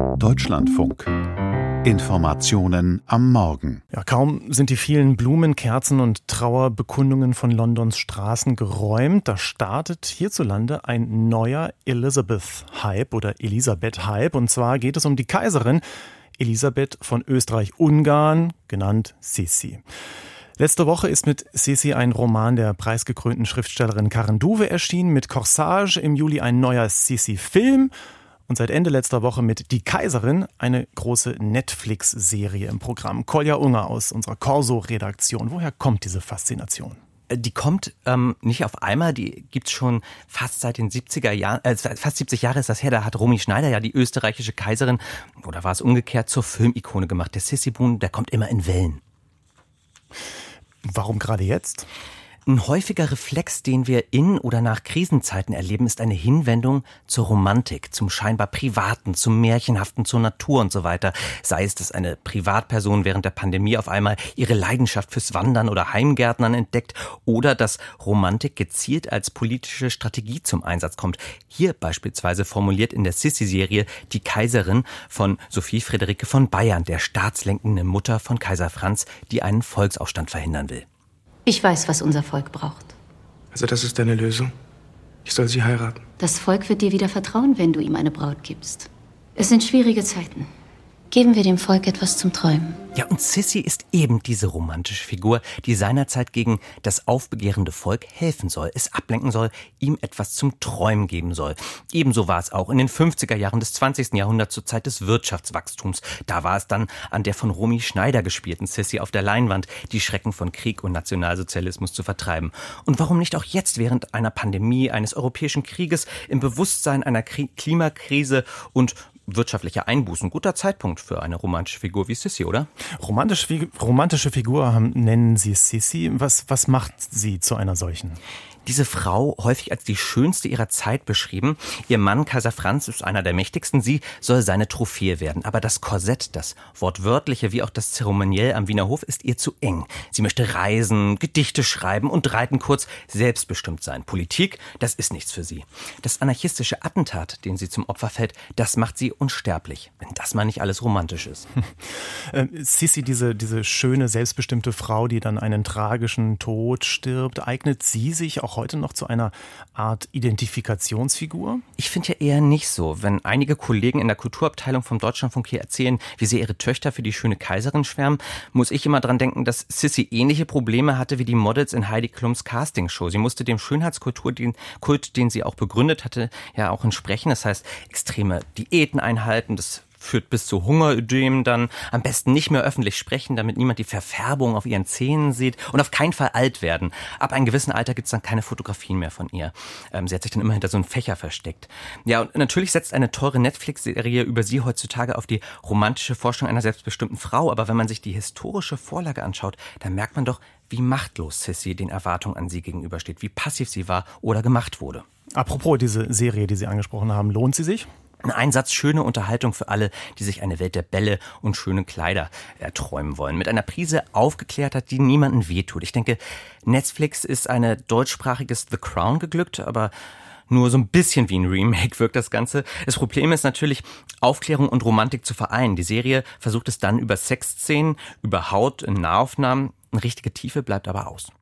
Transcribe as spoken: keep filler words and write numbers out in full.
Deutschlandfunk. Informationen am Morgen. Ja, kaum sind die vielen Blumen, Kerzen und Trauerbekundungen von Londons Straßen geräumt, da startet hierzulande ein neuer Elizabeth-Hype oder Elisabeth-Hype. Und zwar geht es um die Kaiserin Elisabeth von Österreich-Ungarn, genannt Sissi. Letzte Woche ist mit Sissi ein Roman der preisgekrönten Schriftstellerin Karen Duwe erschienen, mit Corsage, im Juli ein neuer Sissi-Film und seit Ende letzter Woche mit Die Kaiserin eine große Netflix-Serie im Programm. Kolja Unger aus unserer Corso-Redaktion. Woher kommt diese Faszination? Die kommt ähm, nicht auf einmal, die gibt's schon fast seit den siebziger Jahren, äh, fast siebzig Jahre ist das her, da hat Romy Schneider ja die österreichische Kaiserin, oder war es umgekehrt, zur Filmikone gemacht. Der Sissi-Boom, der kommt immer in Wellen. Warum gerade jetzt? Ein häufiger Reflex, den wir in oder nach Krisenzeiten erleben, ist eine Hinwendung zur Romantik, zum scheinbar Privaten, zum Märchenhaften, zur Natur und so weiter. Sei es, dass eine Privatperson während der Pandemie auf einmal ihre Leidenschaft fürs Wandern oder Heimgärtnern entdeckt oder dass Romantik gezielt als politische Strategie zum Einsatz kommt. Hier beispielsweise formuliert in der Sissi-Serie Die Kaiserin von Sophie Friederike von Bayern, der staatslenkenden Mutter von Kaiser Franz, die einen Volksaufstand verhindern will. Ich weiß, was unser Volk braucht. Also das ist deine Lösung? Ich soll sie heiraten? Das Volk wird dir wieder vertrauen, wenn du ihm eine Braut gibst. Es sind schwierige Zeiten. Geben wir dem Volk etwas zum Träumen. Ja, und Sissi ist eben diese romantische Figur, die seinerzeit gegen das aufbegehrende Volk helfen soll, es ablenken soll, ihm etwas zum Träumen geben soll. Ebenso war es auch in den fünfziger Jahren des zwanzigsten Jahrhunderts zur Zeit des Wirtschaftswachstums. Da war es dann an der von Romy Schneider gespielten Sissi auf der Leinwand, die Schrecken von Krieg und Nationalsozialismus zu vertreiben. Und warum nicht auch jetzt während einer Pandemie, eines europäischen Krieges, im Bewusstsein einer Kri- Klimakrise und wirtschaftlicher Einbußen. Guter Zeitpunkt für eine romantische Figur wie Sissi, oder? Romantische, romantische Figur haben, nennen Sie Sissi. Was, was macht sie zu einer solchen? Diese Frau, häufig als die schönste ihrer Zeit beschrieben. Ihr Mann, Kaiser Franz, ist einer der mächtigsten. Sie soll seine Trophäe werden. Aber das Korsett, das wortwörtliche wie auch das Zeremoniell am Wiener Hof, ist ihr zu eng. Sie möchte reisen, Gedichte schreiben und reiten, kurz selbstbestimmt sein. Politik, das ist nichts für sie. Das anarchistische Attentat, dem sie zum Opfer fällt, das macht sie unsterblich. Wenn das mal nicht alles romantisch ist. äh, Sissi, diese, diese schöne, selbstbestimmte Frau, die dann einen tragischen Tod stirbt, eignet sie sich auch heute noch zu einer Art Identifikationsfigur? Ich finde ja eher nicht so. Wenn einige Kollegen in der Kulturabteilung vom Deutschlandfunk hier erzählen, wie sie ihre Töchter für die schöne Kaiserin schwärmen, muss ich immer dran denken, dass Sissi ähnliche Probleme hatte wie die Models in Heidi Klums Castingshow. Sie musste dem Schönheitskultur, den Kult, den sie auch begründet hatte, ja auch entsprechen. Das heißt, extreme Diäten einhalten, das führt bis zu Hungerödemen, dann am besten nicht mehr öffentlich sprechen, damit niemand die Verfärbung auf ihren Zähnen sieht und auf keinen Fall alt werden. Ab einem gewissen Alter gibt es dann keine Fotografien mehr von ihr. Ähm, sie hat sich dann immer hinter so einem Fächer versteckt. Ja, und natürlich setzt eine teure Netflix-Serie über sie heutzutage auf die romantische Vorstellung einer selbstbestimmten Frau, aber wenn man sich die historische Vorlage anschaut, dann merkt man doch, wie machtlos Sissi den Erwartungen an sie gegenübersteht, wie passiv sie war oder gemacht wurde. Apropos diese Serie, die Sie angesprochen haben, lohnt sie sich? Ein Einsatz, schöne Unterhaltung für alle, die sich eine Welt der Bälle und schöne Kleider erträumen wollen. Mit einer Prise Aufgeklärtheit, die niemandem wehtut. Ich denke, Netflix ist eine deutschsprachiges The Crown geglückt, aber nur so ein bisschen wie ein Remake wirkt das Ganze. Das Problem ist natürlich, Aufklärung und Romantik zu vereinen. Die Serie versucht es dann über Sexszenen, über Haut in Nahaufnahmen. Eine richtige Tiefe bleibt aber aus.